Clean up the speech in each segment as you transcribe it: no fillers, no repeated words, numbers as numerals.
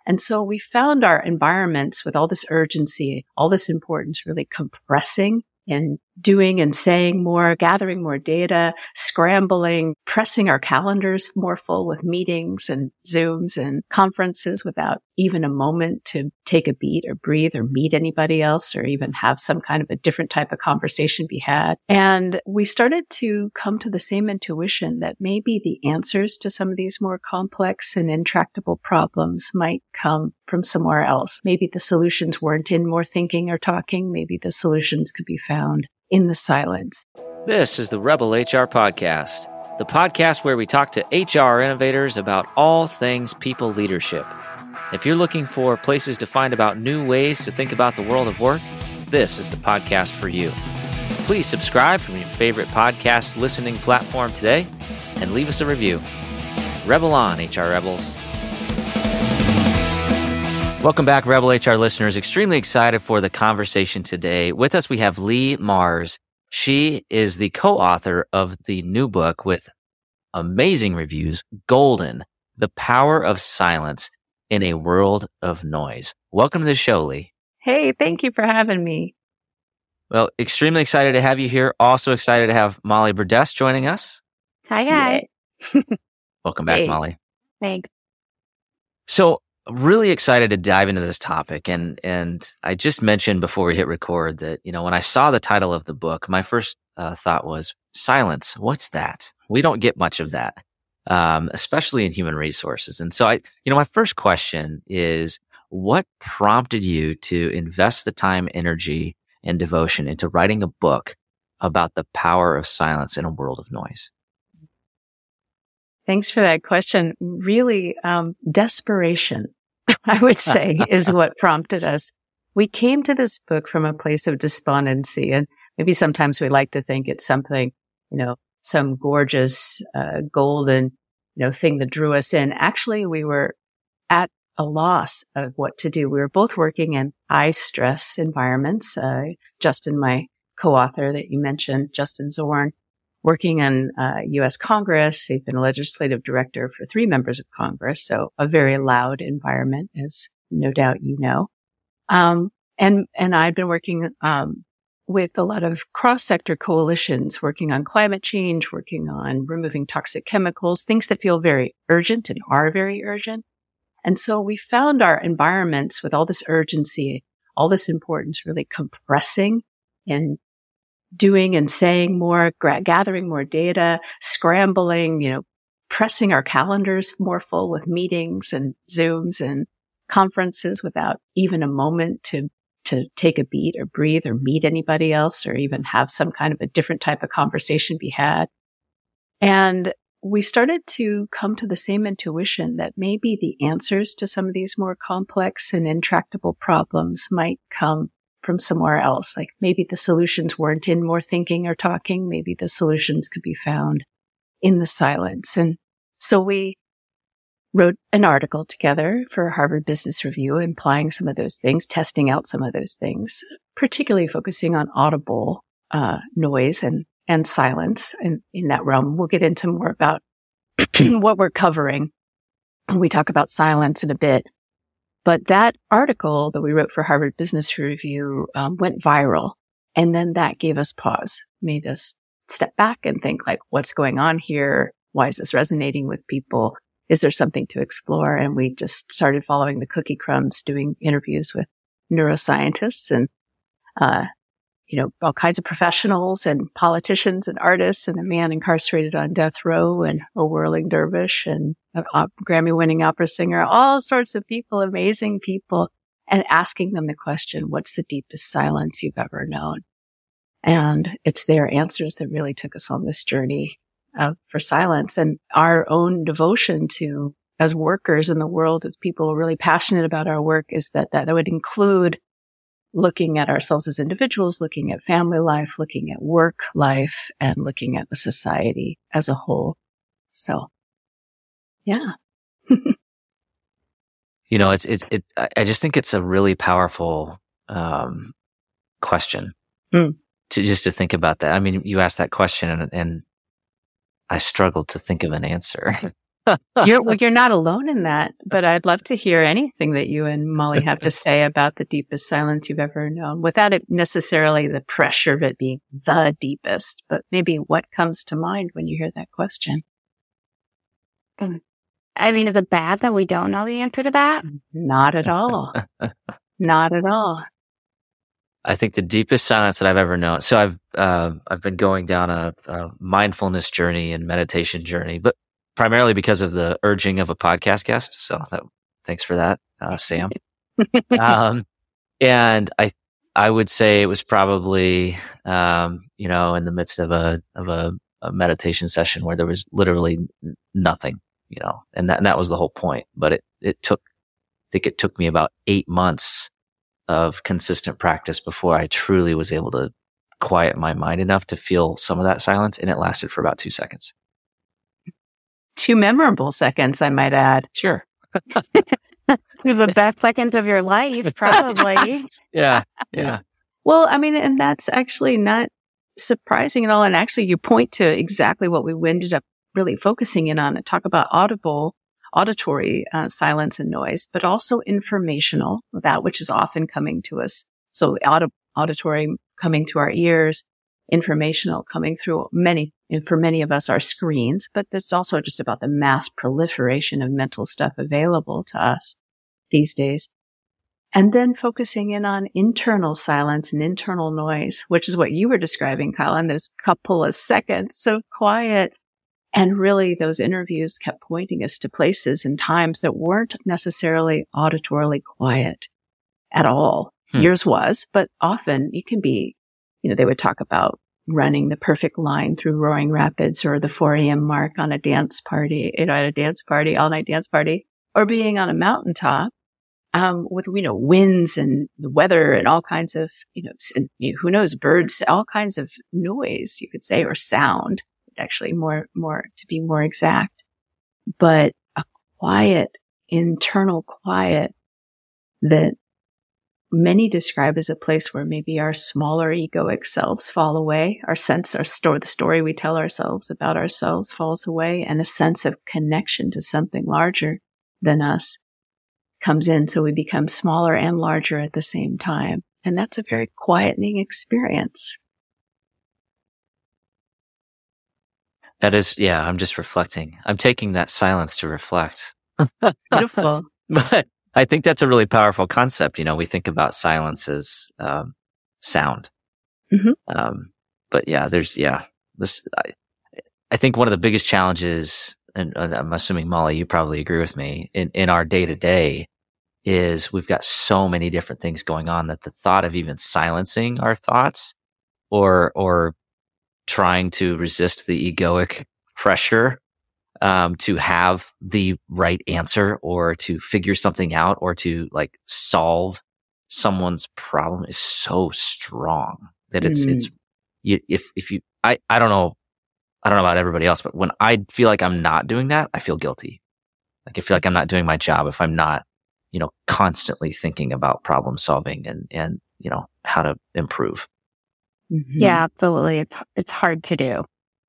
And so we found our environments with all this urgency, all this importance really compressing and doing and saying more, gathering more data, scrambling, pressing our calendars more full with meetings and Zooms and conferences without even a moment to take a beat or breathe or meet anybody else or even have some kind of a different type of conversation be had. And we started to come to the same intuition that maybe the answers to some of these more complex and intractable problems might come from somewhere else. Maybe the solutions weren't in more thinking or talking. Maybe the solutions could be found in the silence. This is the Rebel HR Podcast, the podcast where we talk to HR innovators about all things people leadership. If you're looking for places to find about new ways to think about the world of work, this is the podcast for you. Please subscribe from your favorite podcast listening platform today and leave us a review. Rebel on, HR Rebels. Welcome back, Rebel HR listeners. Extremely excited for the conversation today. With us, we have Lee Mars. She is the co-author of the new book with amazing reviews, Golden, The Power of Silence in a World of Noise. Welcome to the show, Lee. Hey, thank you for having me. Well, extremely excited to have you here. Also excited to have Molly Burdess joining us. Hi. Welcome back, Hey. Molly. Thanks. So, really excited to dive into this topic. And I just mentioned before we hit record that, when I saw the title of the book, my first thought was silence. What's that? We don't get much of that, especially in human resources. And so my first question is, what prompted you to invest the time, energy, and devotion into writing a book about the power of silence in a world of noise? Thanks for that question. Really, desperation, I would say, is what prompted us. We came to this book from a place of despondency, and maybe sometimes we like to think it's something, some gorgeous, golden, thing that drew us in. Actually, we were at a loss of what to do. We were both working in high stress environments. Justin, my co-author that you mentioned, Justin Zorn, working in U.S. Congress. He's been a legislative director for 3 members of Congress, so a very loud environment, as no doubt you know. And I've been working with a lot of cross-sector coalitions, working on climate change, working on removing toxic chemicals, things that feel very urgent and are very urgent. And so we found our environments with all this urgency, all this importance really compressing and doing and saying more, gathering more data, scrambling, pressing our calendars more full with meetings and Zooms and conferences without even a moment to take a beat or breathe or meet anybody else or even have some kind of a different type of conversation be had. And we started to come to the same intuition that maybe the answers to some of these more complex and intractable problems might come from somewhere else. Like maybe the solutions weren't in more thinking or talking. Maybe the solutions could be found in the silence. And so we wrote an article together for Harvard Business Review, implying some of those things, testing out some of those things, particularly focusing on audible noise and silence in that realm. We'll get into more about what we're covering when we talk about silence in a bit. But that article that we wrote for Harvard Business Review went viral. And then that gave us pause, made us step back and think like, what's going on here? Why is this resonating with people? Is there something to explore? And we just started following the cookie crumbs, doing interviews with neuroscientists and, all kinds of professionals and politicians and artists and a man incarcerated on death row and a whirling dervish and a Grammy-winning opera singer, all sorts of people, amazing people, and asking them the question, what's the deepest silence you've ever known? And it's their answers that really took us on this journey for silence and our own devotion to, as workers in the world, as people really passionate about our work, is that would include looking at ourselves as individuals, looking at family life, looking at work life, and looking at the society as a whole. So, yeah. I just think it's a really powerful question to think about that. I mean, you asked that question and I struggled to think of an answer. You're not alone in that, but I'd love to hear anything that you and Molly have to say about the deepest silence you've ever known, without it necessarily the pressure of it being the deepest, but maybe what comes to mind when you hear that question. I mean, is it bad that we don't know the answer to that? Not at all. Not at all. I think the deepest silence that I've ever known. So I've been going down a mindfulness journey and meditation journey, but primarily because of the urging of a podcast guest. So thanks for that, Sam. And I would say it was probably in the midst of a meditation session where there was literally nothing, and that was the whole point. But I think it took me about 8 months of consistent practice before I truly was able to quiet my mind enough to feel some of that silence, and it lasted for about 2 seconds. 2 memorable seconds, I might add. Sure. The best seconds of your life, probably. Yeah. Well, I mean, and that's actually not surprising at all. And actually, you point to exactly what we ended up really focusing in on and talk about auditory silence and noise, but also informational, that which is often coming to us. So auditory coming to our ears, informational coming through for many of us, our screens, but there's also just about the mass proliferation of mental stuff available to us these days. And then focusing in on internal silence and internal noise, which is what you were describing, Kyle, in those couple of seconds, so quiet. And really, those interviews kept pointing us to places and times that weren't necessarily auditorily quiet at all. Yours was, but often you can be, they would talk about running the perfect line through Roaring Rapids or the 4 a.m. mark on a dance party, at a dance party, all-night dance party, or being on a mountaintop with, winds and the weather and all kinds of, who knows, birds, all kinds of noise, you could say, or sound. Actually more to be more exact, but a quiet, internal quiet that many describe as a place where maybe our smaller egoic selves fall away. The story we tell ourselves about ourselves falls away, and a sense of connection to something larger than us comes in. So we become smaller and larger at the same time. And that's a very quietening experience. That is, yeah, I'm just reflecting. I'm taking that silence to reflect. Beautiful. But I think that's a really powerful concept. We think about silence as sound. Mm-hmm. But yeah, I think one of the biggest challenges, and I'm assuming, Molly, you probably agree with me, in our day-to-day is we've got so many different things going on that the thought of even silencing our thoughts or trying to resist the egoic pressure to have the right answer or to figure something out or to solve someone's problem is so strong that I don't know about everybody else, but when I feel like I'm not doing that, I feel guilty. I feel like I'm not doing my job if I'm not, constantly thinking about problem solving and how to improve. Mm-hmm. Yeah, absolutely. It's hard to do.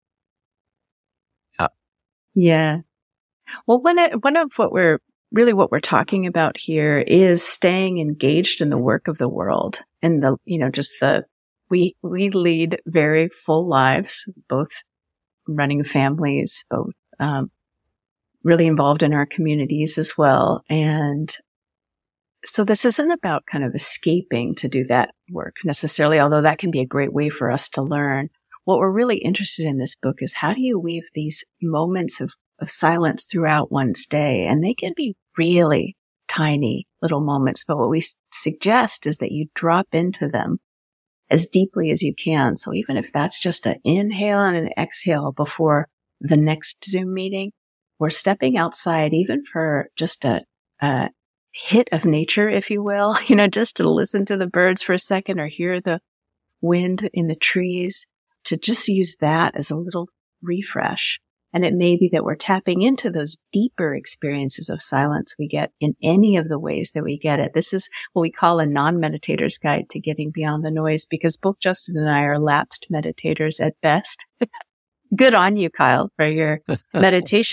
Yeah. Well, one of what we're talking about here is staying engaged in the work of the world and we lead very full lives, both running families, both, really involved in our communities as well. And so this isn't about kind of escaping to do that work necessarily, although that can be a great way for us to learn. What we're really interested in this book is how do you weave these moments of silence throughout one's day? And they can be really tiny little moments, but what we suggest is that you drop into them as deeply as you can. So even if that's just an inhale and an exhale before the next Zoom meeting, we're stepping outside even for just a hit of nature, if you will, just to listen to the birds for a second or hear the wind in the trees, to just use that as a little refresh. And it may be that we're tapping into those deeper experiences of silence we get in any of the ways that we get it. This is what we call a non-meditator's guide to getting beyond the noise, because both Justin and I are lapsed meditators at best. Good on you, Kyle, for your meditation.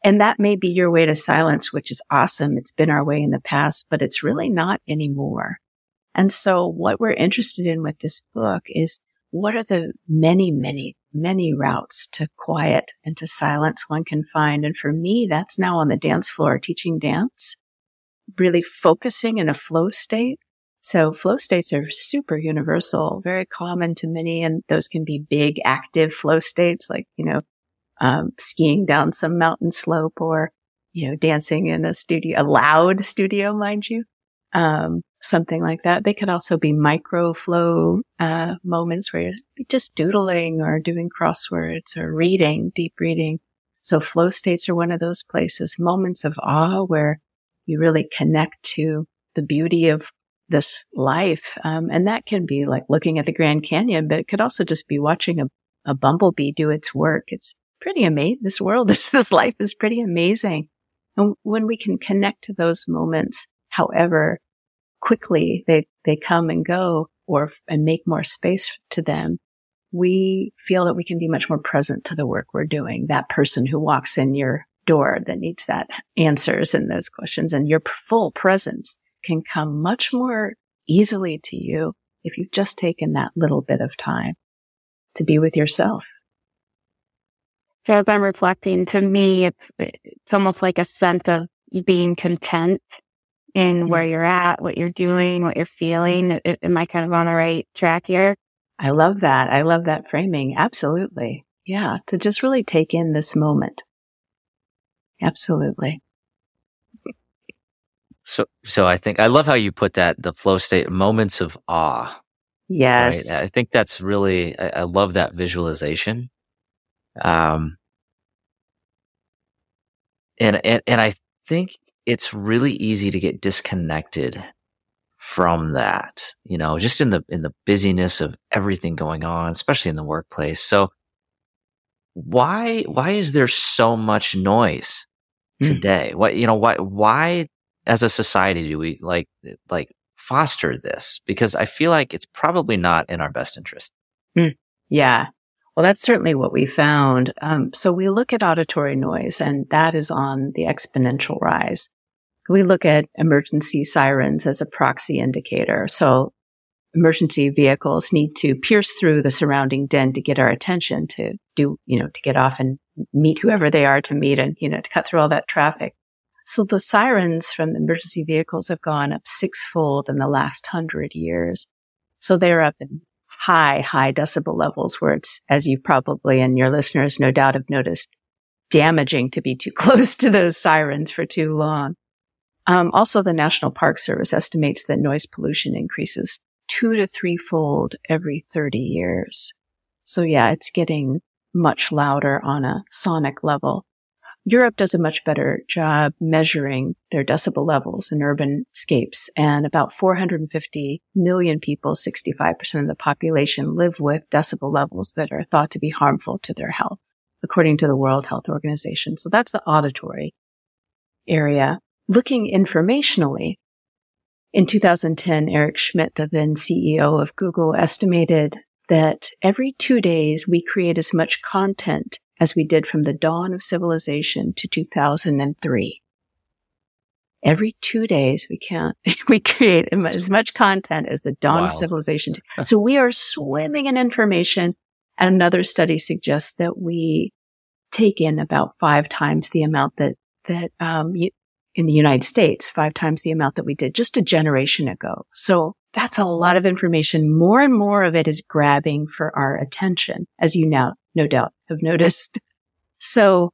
And that may be your way to silence, which is awesome. It's been our way in the past, but it's really not anymore. And so what we're interested in with this book is what are the many, many, many routes to quiet and to silence one can find. And for me, that's now on the dance floor, teaching dance, really focusing in a flow state. So flow states are super universal, very common to many. And those can be big, active flow states like, skiing down some mountain slope or, dancing in a loud studio, mind you. Something like that. They could also be micro flow moments where you're just doodling or doing crosswords or reading, deep reading. So flow states are one of those places, moments of awe where you really connect to the beauty of this life. And that can be like looking at the Grand Canyon, but it could also just be watching a bumblebee do its work. It's pretty amazing. This life is pretty amazing. And when we can connect to those moments, however quickly they come and go and make more space to them, we feel that we can be much more present to the work we're doing. That person who walks in your door that needs that answers in those questions, and your full presence can come much more easily to you if you've just taken that little bit of time to be with yourself. So as I'm reflecting, to me, it's almost like a sense of being content in where you're at, what you're doing, what you're feeling. Am I kind of on the right track here? I love that. I love that framing. Absolutely. Yeah. To just really take in this moment. Absolutely. So I think I love how you put that, the flow state, moments of awe. Yes. Right? I think that's really, I love that visualization. And I think it's really easy to get disconnected from that, just in the busyness of everything going on, especially in the workplace. So why is there so much noise today? Why as a society do we like foster this? Because I feel like it's probably not in our best interest. Yeah. Well, that's certainly what we found. So we look at auditory noise, and that is on the exponential rise. We look at emergency sirens as a proxy indicator. So emergency vehicles need to pierce through the surrounding din to get our attention to get off and meet whoever they are to meet and, to cut through all that traffic. So the sirens from emergency vehicles have gone up sixfold in the last 100 years. So they're up in high decibel levels where it's, as you probably and your listeners no doubt have noticed, damaging to be too close to those sirens for too long. Also, the National Park Service estimates that noise pollution increases 2 to 3-fold every 30 years. So yeah, it's getting much louder on a sonic level. Europe does a much better job measuring their decibel levels in urban scapes, and about 450 million people, 65% of the population, live with decibel levels that are thought to be harmful to their health, according to the World Health Organization. So that's the auditory area. Looking informationally, in 2010, Eric Schmidt, the then CEO of Google, estimated that every 2 days we create as much content as we did from the dawn of civilization to 2003. Every 2 days we create as much content as the dawn of civilization. So we are swimming in information. And another study suggests that we take in about 5 times the amount that in the United States, 5 times the amount that we did just a generation ago. So that's a lot of information. More and more of it is grabbing for our attention, as you now no doubt have noticed. So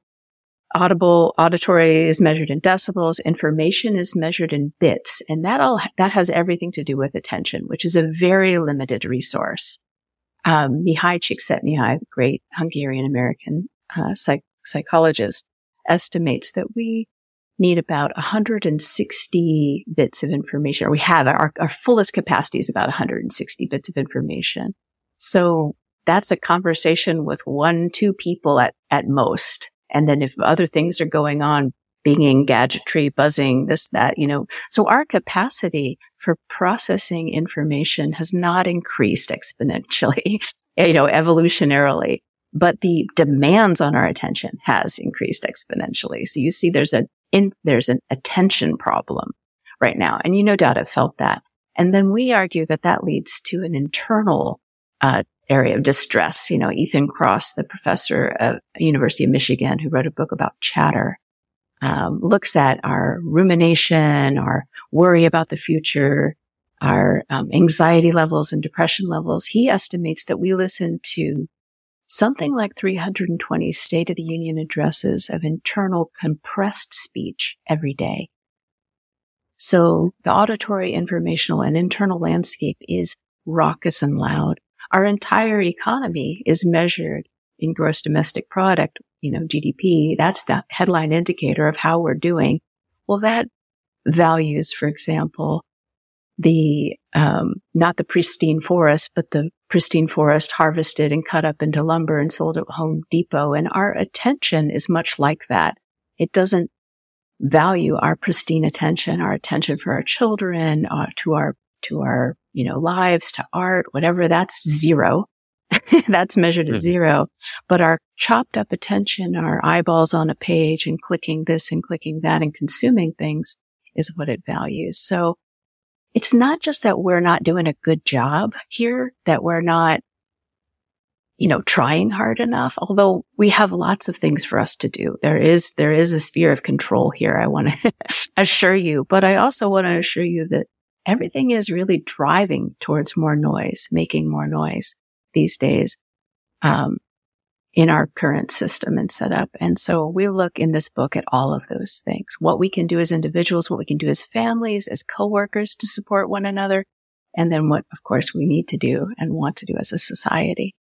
auditory is measured in decibels, information is measured in bits, and that has everything to do with attention, which is a very limited resource. Mihai Csikszentmihalyi, the great Hungarian-American psychologist, estimates that we need about 160 bits of information, or we have our fullest capacity is about 160 bits of information. So that's a conversation with 1-2 people at most. And then if other things are going on, binging, gadgetry, buzzing, this, that, So our capacity for processing information has not increased exponentially, evolutionarily. but the demands on our attention has increased exponentially. So you see there's an attention problem right now. And you no doubt have felt that. And then we argue that that leads to an internal area of distress. You know, Ethan Kross, the professor at University of Michigan, who wrote a book about chatter, looks at our rumination, our worry about the future, our anxiety levels and depression levels. He estimates that we listen to something like 320 State of the Union addresses of internal compressed speech every day. So the auditory, informational, and internal landscape is raucous and loud. Our entire economy is measured in gross domestic product, you know, GDP. That's the headline indicator of how we're doing. Well, that values, for example, the, not the pristine forest, but the pristine forest harvested and cut up into lumber and sold at Home Depot. And our attention is much like that. It doesn't value our pristine attention, our attention for our children, to our, you know, lives, to art, whatever. That's zero. That's measured at zero. But our chopped up attention, our eyeballs on a page and clicking this and clicking that and consuming things is what it values. So it's not just that we're not doing a good job here, that we're not, you know, trying hard enough, although we have lots of things for us to do. There is a sphere of control here, I want to assure you. But I also want to assure you that everything is really driving towards more noise, making more noise these days, in our current system and setup. And so we look in this book at all of those things, what we can do as individuals, what we can do as families, as coworkers to support one another, and then what, of course, we need to do and want to do as a society.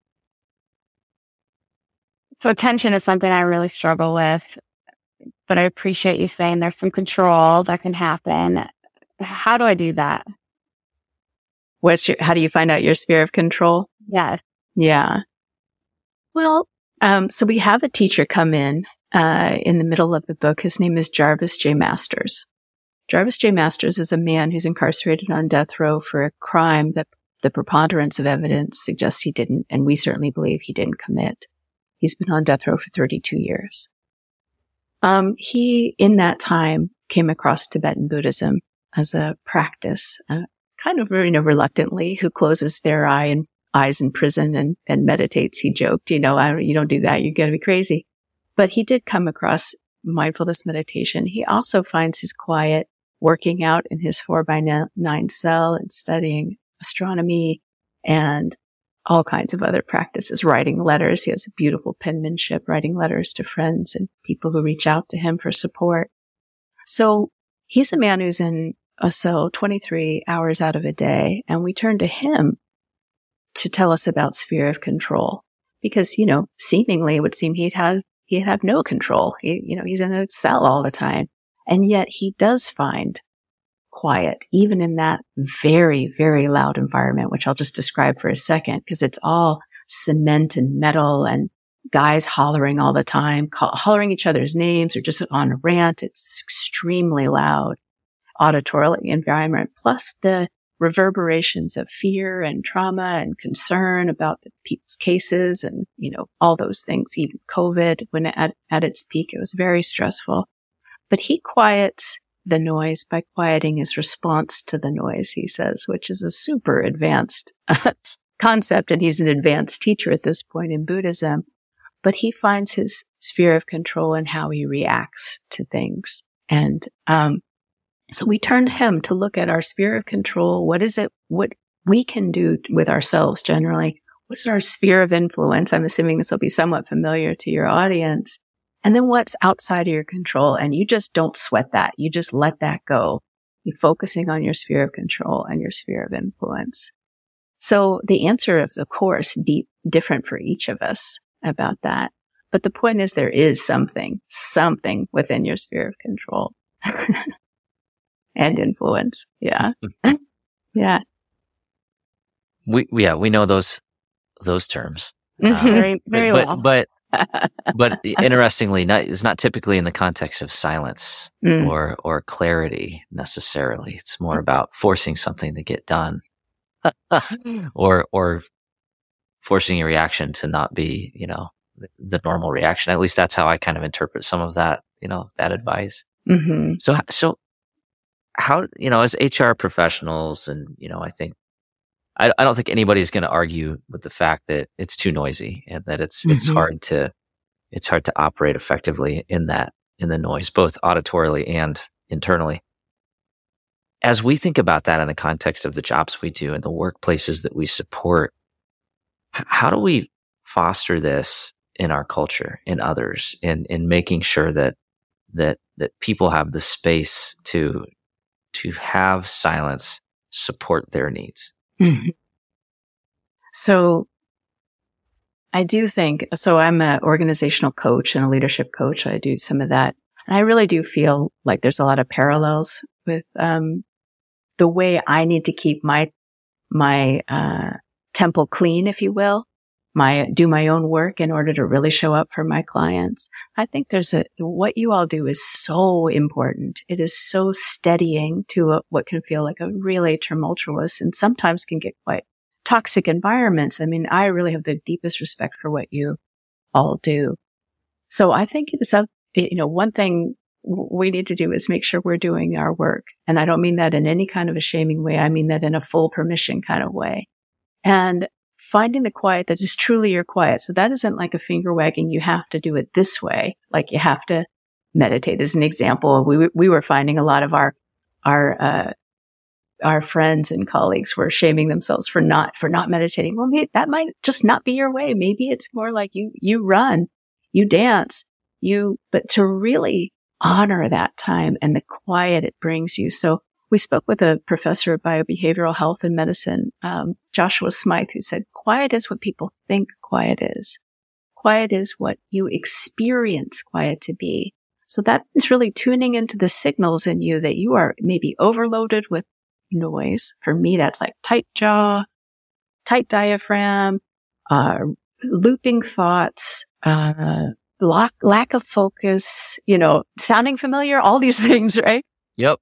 So attention is something I really struggle with, but I appreciate you saying there's some control that can happen. How do I do that? How do you find out your sphere of control? Yes. Yeah. Well, so we have a teacher come in the middle of the book. His name is Jarvis J. Masters. Jarvis J. Masters is a man who's incarcerated on death row for a crime that the preponderance of evidence suggests he didn't, and we certainly believe he didn't commit. He's been on death row for 32 years. He, in that time, came across Tibetan Buddhism as a practice, kind of, you know, reluctantly, who closes their eyes in prison and meditates. He joked, you know, you don't do that. You're going to be crazy. But he did come across mindfulness meditation. He also finds his quiet working out in his 4x9 cell and studying astronomy and all kinds of other practices, writing letters. He has a beautiful penmanship, writing letters to friends and people who reach out to him for support. So he's a man who's in a cell 23 hours out of a day, and we turn to him to tell us about sphere of control, because, you know, seemingly it would seem he'd have no control. He's in a cell all the time. And yet he does find quiet, even in that very, very loud environment, which I'll just describe for a second, because it's all cement and metal and guys hollering all the time, hollering each other's names or just on a rant. It's extremely loud auditorial environment, plus the reverberations of fear and trauma and concern about the people's cases and, you know, all those things. Even COVID, when at its peak, it was very stressful. But he quiets the noise by quieting his response to the noise, he says, which is a super advanced concept. And he's an advanced teacher at this point in Buddhism. But he finds his sphere of control in how he reacts to things. And so we turn to him to look at our sphere of control. What is it, what we can do with ourselves generally? What's our sphere of influence? I'm assuming this will be somewhat familiar to your audience. And then what's outside of your control? And you just don't sweat that. You just let that go. You're focusing on your sphere of control and your sphere of influence. So the answer is, of course, different for each of us about that. But the point is there is something within your sphere of control. And influence. Yeah. Yeah. We know those terms. Very, very well. But interestingly, it's not typically in the context of silence or clarity necessarily. It's more about forcing something to get done, or forcing a reaction to not be, you know, the normal reaction. At least that's how I kind of interpret some of that, that advice. Mm-hmm. So how, as HR professionals, and, I think, I don't think anybody's going to argue with the fact that it's too noisy and that it's hard to operate effectively in the noise, both auditorily and internally. As we think about that in the context of the jobs we do and the workplaces that we support, how do we foster this in our culture, in others, in making sure that people have the space to have silence support their needs? Mm-hmm. So I do think, I'm an organizational coach and a leadership coach. I do some of that. And I really do feel like there's a lot of parallels with the way I need to keep my temple clean, if you will, do my own work in order to really show up for my clients. I think what you all do is so important. It is so steadying to what can feel like a really tumultuous and sometimes can get quite toxic environments. I mean, I really have the deepest respect for what you all do. So I think it is one thing we need to do is make sure we're doing our work. And I don't mean that in any kind of a shaming way. I mean that in a full permission kind of way. And finding the quiet that is truly your quiet. So that isn't like a finger wagging. You have to do it this way. Like you have to meditate as an example. We were finding a lot of our friends and colleagues were shaming themselves for not meditating. Well, maybe that might just not be your way. Maybe it's more like you run, you dance, but to really honor that time and the quiet it brings you. So we spoke with a professor of biobehavioral health and medicine, Joshua Smythe, who said, quiet is what people think quiet is. Quiet is what you experience quiet to be. So that is really tuning into the signals in you that you are maybe overloaded with noise. For me, that's like tight jaw, tight diaphragm, looping thoughts, lack of focus, sounding familiar, all these things, right? Yep.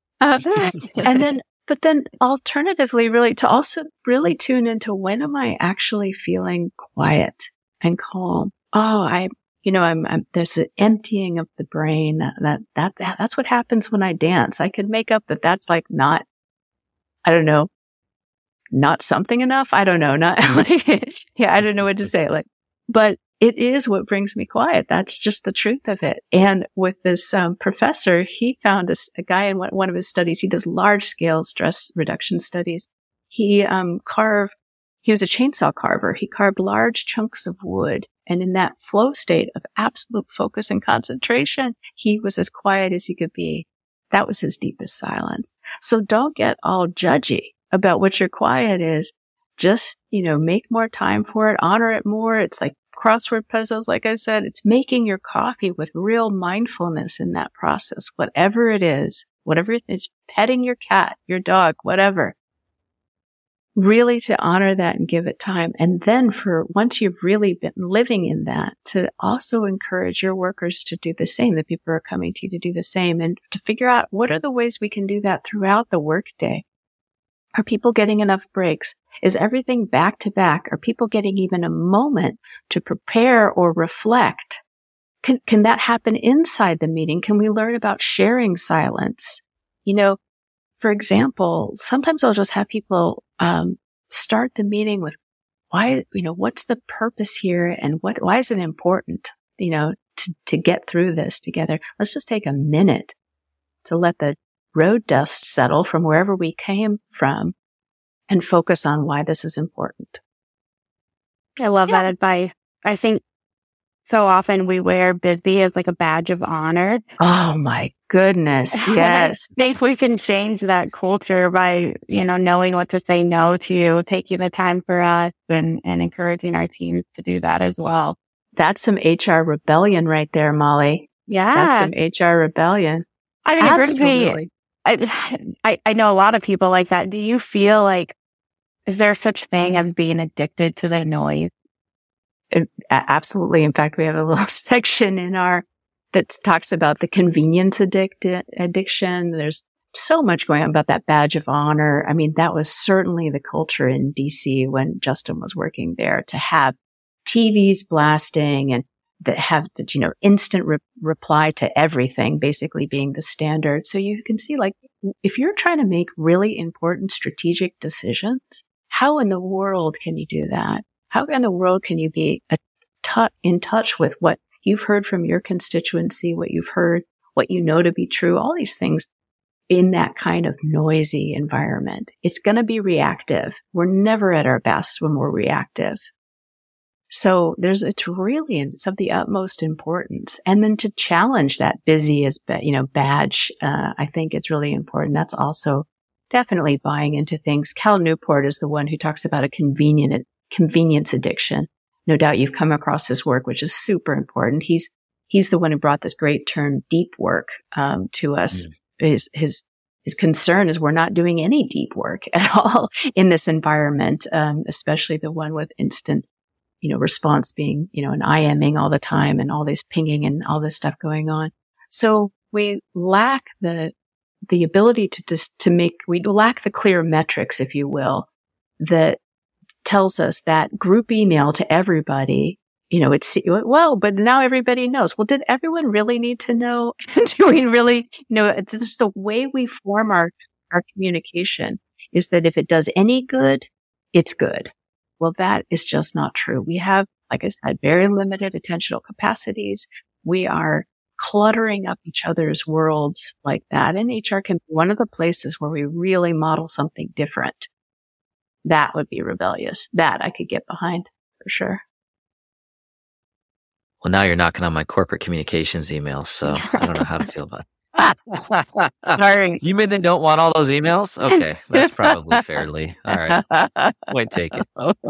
But then alternatively, really to also really tune into when am I actually feeling quiet and calm? Oh, I'm there's an emptying of the brain that's what happens when I dance. I could make up that's like not, I don't know, not something enough. I don't know. Not like, I don't know what to say. But it is what brings me quiet. That's just the truth of it. And with this professor, he found a guy in one of his studies. He does large scale stress reduction studies. He was a chainsaw carver. He carved large chunks of wood. And in that flow state of absolute focus and concentration, he was as quiet as he could be. That was his deepest silence. So don't get all judgy about what your quiet is. Just, make more time for it, honor it more. It's like crossword puzzles, like I said, it's making your coffee with real mindfulness in that process, whatever it is, petting your cat, your dog, whatever. Really to honor that and give it time. And then once you've really been living in that, to also encourage your workers to do the same, the people who are coming to you to do the same, and to figure out what are the ways we can do that throughout the workday. Are people getting enough breaks? Is everything back to back? Are people getting even a moment to prepare or reflect? Can that happen inside the meeting? Can we learn about sharing silence? For example, sometimes I'll just have people start the meeting with why, what's the purpose here and why is it important, to get through this together? Let's just take a minute to let the road dust settle from wherever we came from and focus on why this is important. I love that advice. I think so often we wear busy as like a badge of honor. Oh my goodness. Yes. I think we can change that culture by, knowing what to say no to, taking the time for us and encouraging our teams to do that as well. That's some HR rebellion right there, Molly. Yeah. That's some HR rebellion. I mean, absolutely. I know a lot of people like that. Do you feel like, is there such thing as being addicted to the noise? Absolutely. In fact, we have a little section that talks about the convenience addiction. There's so much going on about that badge of honor. I mean, that was certainly the culture in DC when Justin was working there, to have TVs blasting and that have that, instant reply to everything, basically being the standard. So you can see, like, if you're trying to make really important strategic decisions, how in the world can you do that? How in the world can you be in touch with what you've heard from your constituency, what you've heard, what you know to be true, all these things in that kind of noisy environment? It's going to be reactive. We're never at our best when we're reactive. So it's of the utmost importance. And then to challenge that busy as, badge, I think it's really important. That's also definitely buying into things. Cal Newport is the one who talks about a convenience addiction. No doubt you've come across his work, which is super important. He's the one who brought this great term deep work, to us. His concern is we're not doing any deep work at all in this environment, especially the one with instant response being, an IMing all the time and all this pinging and all this stuff going on. So we lack the ability we lack the clear metrics, if you will, that tells us that group email to everybody, but now everybody knows. Well, did everyone really need to know? Do we really know? It's just the way we form our communication is that if it does any good, it's good. Well, that is just not true. We have, like I said, very limited attentional capacities. We are cluttering up each other's worlds like that. And HR can be one of the places where we really model something different. That would be rebellious. That I could get behind for sure. Well, now you're knocking on my corporate communications emails, so I don't know how to feel about it. Sorry. You mean they don't want all those emails? Okay, that's probably fairly. All right. Point taken.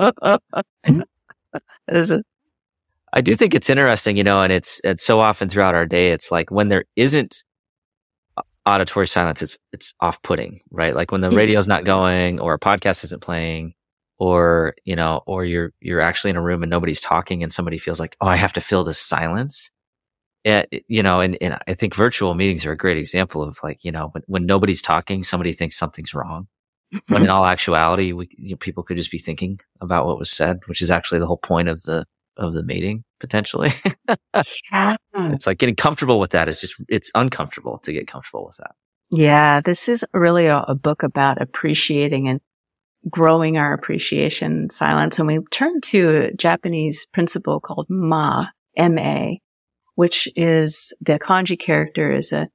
I do think it's interesting, and it's so often throughout our day, it's like when there isn't auditory silence, it's off-putting, right? Like when the radio's not going or a podcast isn't playing, or you're actually in a room and nobody's talking and somebody feels like, oh, I have to fill this silence. And I think virtual meetings are a great example of, like, when nobody's talking, somebody thinks something's wrong. When in all actuality, people could just be thinking about what was said, which is actually the whole point of the meeting, potentially. Yeah. It's like getting comfortable with that it's uncomfortable to get comfortable with that. Yeah, this is really a book about appreciating and growing our appreciation in silence. And we turn to a Japanese principle called M-A, which is the kanji character is a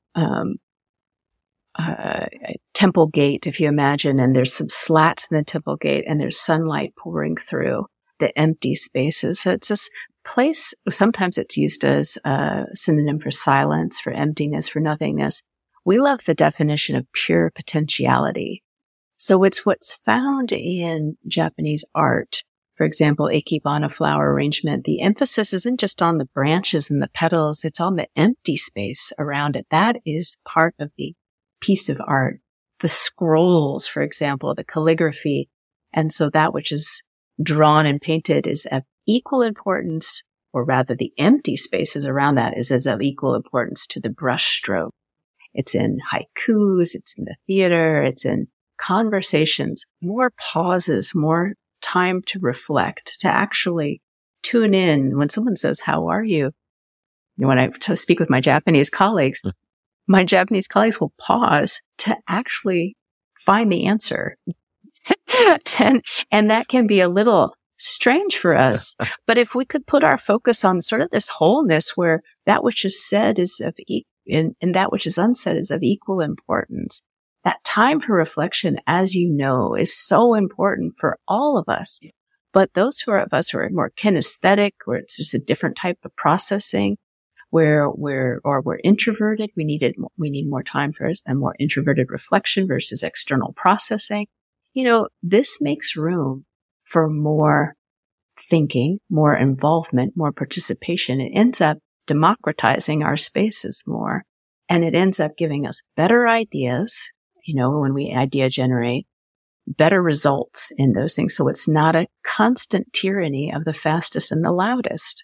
temple gate, if you imagine, and there's some slats in the temple gate and there's sunlight pouring through the empty spaces. So it's this place, sometimes it's used as a synonym for silence, for emptiness, for nothingness. We love the definition of pure potentiality. So it's what's found in Japanese art. For example, ikebana flower arrangement. The emphasis isn't just on the branches and the petals. It's on the empty space around it. That is part of the piece of art. The scrolls, for example, the calligraphy. And so that which is drawn and painted is of equal importance, or rather the empty spaces around that is of equal importance to the brushstroke. It's in haikus. It's in the theater. It's in conversations. More pauses, more time to reflect, to actually tune in. When someone says, "How are you?" When I speak with my Japanese colleagues, my Japanese colleagues will pause to actually find the answer. and that can be a little strange for us. But if we could put our focus on sort of this wholeness where that which is said is and that which is unsaid is of equal importance, that time for reflection, as you know, is so important for all of us. But those of us who are more kinesthetic, where it's just a different type of processing, where we're introverted, we need more time for a more introverted reflection versus external processing. This makes room for more thinking, more involvement, more participation. It ends up democratizing our spaces more, and it ends up giving us better ideas. When we idea generate, better results in those things. So it's not a constant tyranny of the fastest and the loudest.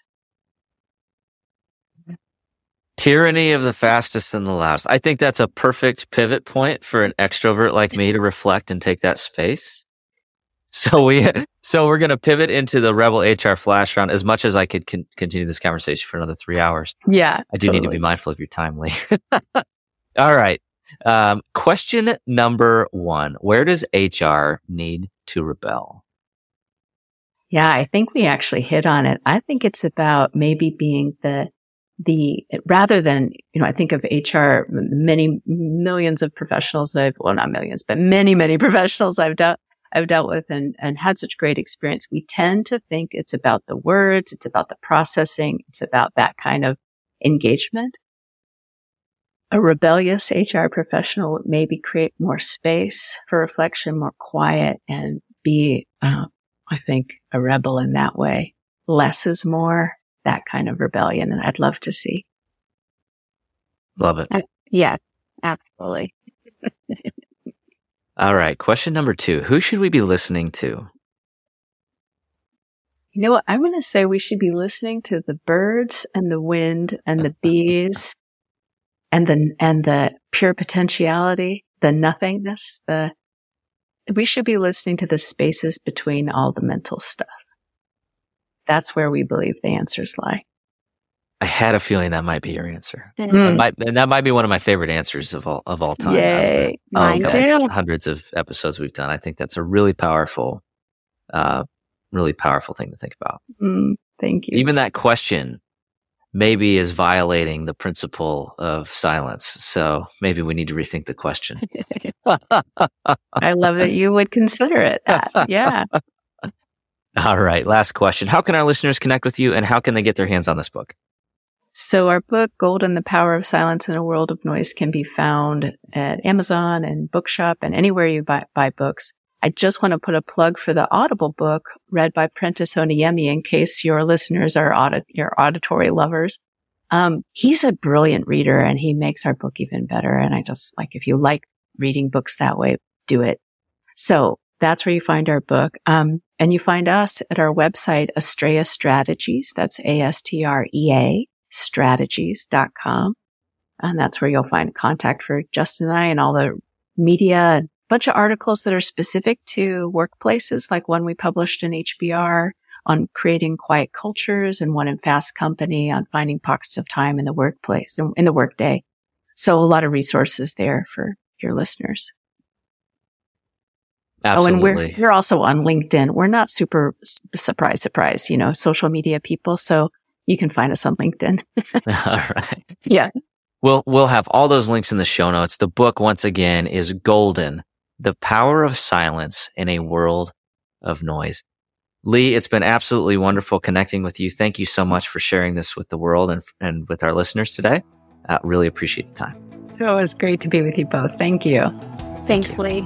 Tyranny of the fastest and the loudest. I think that's a perfect pivot point for an extrovert like me to reflect and take that space. So we're going to pivot into the Rebel HR Flash Round. As much as I could continue this conversation for another 3 hours, Yeah, I do need to be mindful of your time, Lee. All right. Question number 1: where does HR need to rebel? Yeah, I think we actually hit on it. I think it's about maybe being the rather than, I think of HR, many millions of professionals not millions, but many professionals I've dealt with and had such great experience. We tend to think it's about the words, it's about the processing, it's about that kind of engagement. A rebellious HR professional would maybe create more space for reflection, more quiet, and be, I think, a rebel in that way. Less is more, that kind of rebellion, and I'd love to see. Love it. Yeah, absolutely. All right. Question number 2: who should we be listening to? You know what? I'm going to say we should be listening to the birds and the wind and the bees and the pure potentiality, the nothingness. We should be listening to the spaces between all the mental stuff. That's where we believe the answers lie. I had a feeling that might be your answer. Mm. That might be one of my favorite answers of all time. Yay. Mine too. Hundreds of episodes we've done. I think that's a really powerful thing to think about. Thank you. Even that question maybe is violating the principle of silence. So maybe we need to rethink the question. I love that you would consider it that. Yeah. All right. Last question. How can our listeners connect with you, and how can they get their hands on this book? So our book, Golden, The Power of Silence in a World of Noise, can be found at Amazon and Bookshop and anywhere you buy books. I just want to put a plug for the Audible book read by Prentice Oniemi in case your listeners are your auditory lovers. He's a brilliant reader and he makes our book even better. And I just if you like reading books that way, do it. So that's where you find our book. And you find us at our website, Astrea Strategies. That's ASTREA strategies.com. And that's where you'll find contact for Justin and I and all the media, bunch of articles that are specific to workplaces, like one we published in HBR on creating quiet cultures and one in Fast Company on finding pockets of time in the workplace, in the workday. So a lot of resources there for your listeners. Absolutely. Oh, and we're also on LinkedIn. We're not super surprise, social media people. So you can find us on LinkedIn. All right. Yeah. We'll have all those links in the show notes. The book, once again, is Golden, The Power of Silence in a World of Noise. Lee, it's been absolutely wonderful connecting with you. Thank you so much for sharing this with the world and with our listeners today. Really appreciate the time. It was great to be with you both. Thank you. Thanks, Lee.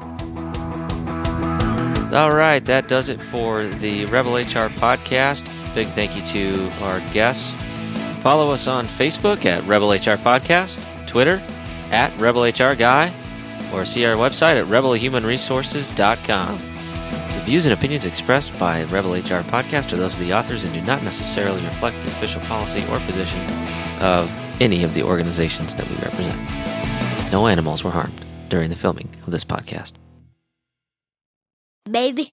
All right, that does it for the Rebel HR podcast. Big thank you to our guests. Follow us on Facebook at Rebel HR Podcast, Twitter at Rebel HR Guy, or see our website at rebelhumanresources.com. The views and opinions expressed by Rebel HR Podcast are those of the authors and do not necessarily reflect the official policy or position of any of the organizations that we represent. No animals were harmed during the filming of this podcast. Baby.